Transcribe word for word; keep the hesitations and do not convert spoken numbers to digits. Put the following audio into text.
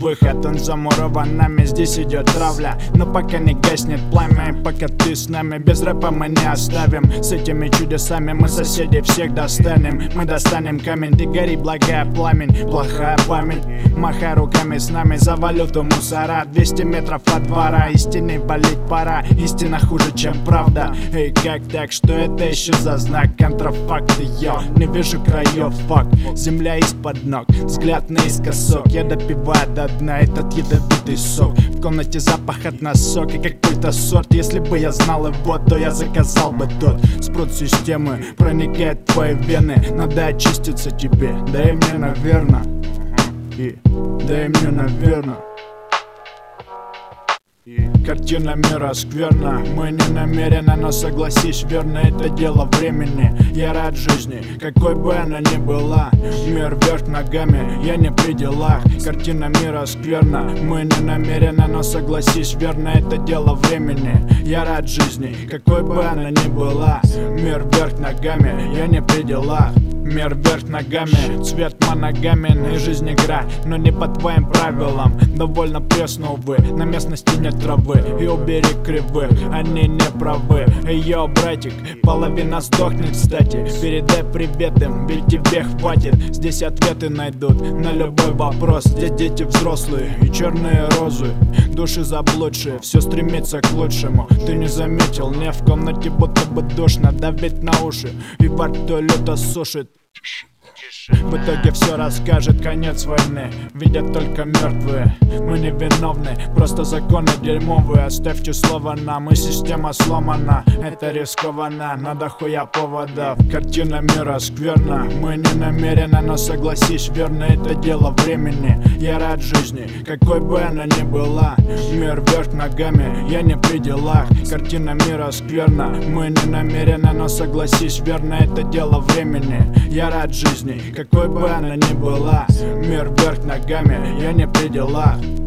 выход, он замурован нами, здесь идет травля. Но пока не гаснет пламя, и пока ты с нами, без рэпа мы не оставим. С этими чудесами мы соседей всех достанем. Мы достанем камень, ты гори, благая пламень, плохая память. Махай руками с нами за валюту мусора. Двести метров от двора, истиной валить пора. Истина хуже, чем правда. Эй, как так, что это еще за знак? Контрафакты, я не вижу краев, факт. Земля из-под ног, взгляд наискосок. Я допиваю до дна этот ядовитый сок. В комнате запах от носок и какой-то сорт. Если бы я знал его, то я заказал бы тот. Спрут системы проникает в твои вены. Надо очиститься тебе, да и мне, наверно. И, да и мне, наверно. Картина мира скверна, мы не намеренно, но согласись, верно, это дело времени. Я рад жизни, какой бы она ни была. Мир вверх ногами, я не при делах. Картина мира скверна, мы не намеренно, но согласись, верно, это дело времени. Я рад жизни, какой бы она ни была. Мир вверх ногами, я не при делах. Мир вверх ногами, цвет моногамен и жизнь игра, но не по твоим правилам. Довольно пресно, увы, на местности нет травы. И убери кривых, они не правы. Эй, йо, братик, половина сдохнет, кстати. Передай привет им, ведь тебе хватит. Здесь ответы найдут на любой вопрос. Здесь дети взрослые и черные розы, души заблудшие, все стремится к лучшему. Ты не заметил, не в комнате будто бы душно, давить на уши и во рту люто сушит. В итоге все расскажет конец войны. Видят только мертвые, мы не виновны. Просто законы дерьмовые, оставьте слово нам. И система сломана, это рискованно. Надо хуя поводов, картина мира скверна. Мы не намеренно, но согласись, верно, это дело времени. Я рад жизни, какой бы она ни была. Мир вверх ногами, я не при делах. Картина мира скверна, мы не намеренно, но согласись, верно, это дело времени. Я рад жизни, какой бы она ни была. Мир вверх ногами, я не при делах.